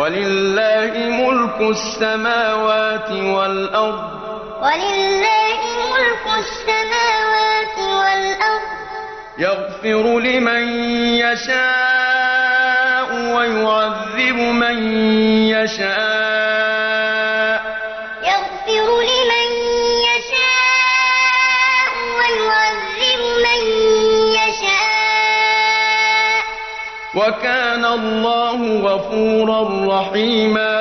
ولله ملك السماوات والأرض ولله ملك السماوات والأرض يغفر لمن يشاء ويعذب من يشاء يغفر لمن يشاء ويعذب من يشاء وكان الله غفورا رحيما